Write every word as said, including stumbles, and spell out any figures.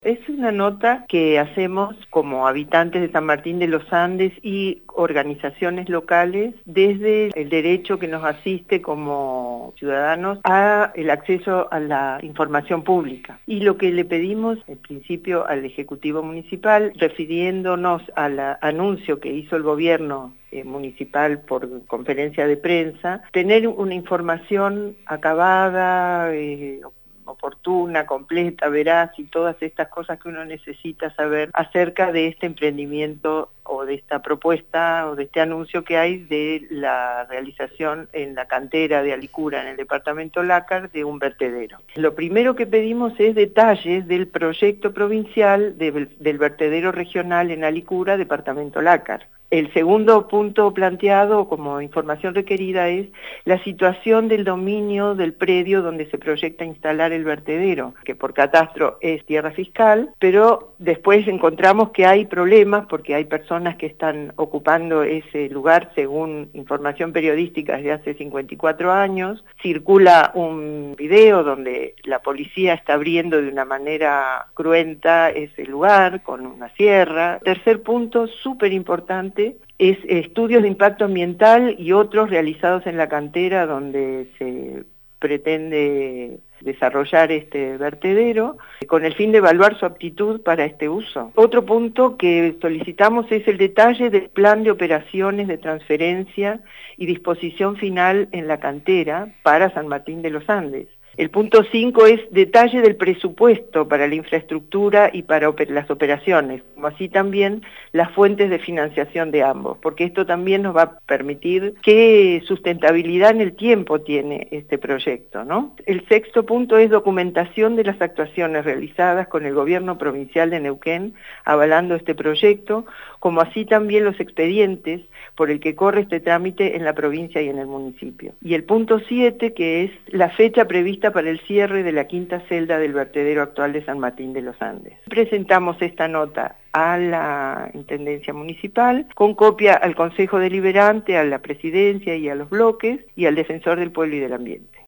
Es una nota que hacemos como habitantes de San Martín de los Andes y organizaciones locales desde el derecho que nos asiste como ciudadanos a el acceso a la información pública. Y lo que le pedimos en principio al Ejecutivo Municipal, refiriéndonos al anuncio que hizo el gobierno Eh, municipal por conferencia de prensa, tener una información acabada, eh, oportuna, completa, veraz y todas estas cosas que uno necesita saber acerca de este emprendimiento o de esta propuesta o de este anuncio que hay de la realización en la cantera de Alicura, en el departamento Lácar, de un vertedero. Lo primero que pedimos es detalles del proyecto provincial de, del vertedero regional en Alicura, departamento Lácar. El segundo punto planteado como información requerida es la situación del dominio del predio donde se proyecta instalar el vertedero, que por catastro es tierra fiscal, pero después encontramos que hay problemas porque hay personas que están ocupando ese lugar según información periodística desde hace cincuenta y cuatro años. Circula un video donde la policía está abriendo de una manera cruenta ese lugar con una sierra. Tercer punto, súper importante, es estudios de impacto ambiental y otros realizados en la cantera donde se pretende desarrollar este vertedero con el fin de evaluar su aptitud para este uso. Otro punto que solicitamos es el detalle del plan de operaciones de transferencia y disposición final en la cantera para San Martín de los Andes. El punto cinco es detalle del presupuesto para la infraestructura y para oper- las operaciones, como así también las fuentes de financiación de ambos, porque esto también nos va a permitir qué sustentabilidad en el tiempo tiene este proyecto, ¿no? El sexto punto es documentación de las actuaciones realizadas con el gobierno provincial de Neuquén avalando este proyecto, como así también los expedientes por el que corre este trámite en la provincia y en el municipio. Y el punto siete, que es la fecha prevista para el cierre de la quinta celda del vertedero actual de San Martín de los Andes. Presentamos esta nota a la Intendencia Municipal, con copia al Consejo Deliberante, a la Presidencia y a los bloques, y al Defensor del Pueblo y del Ambiente.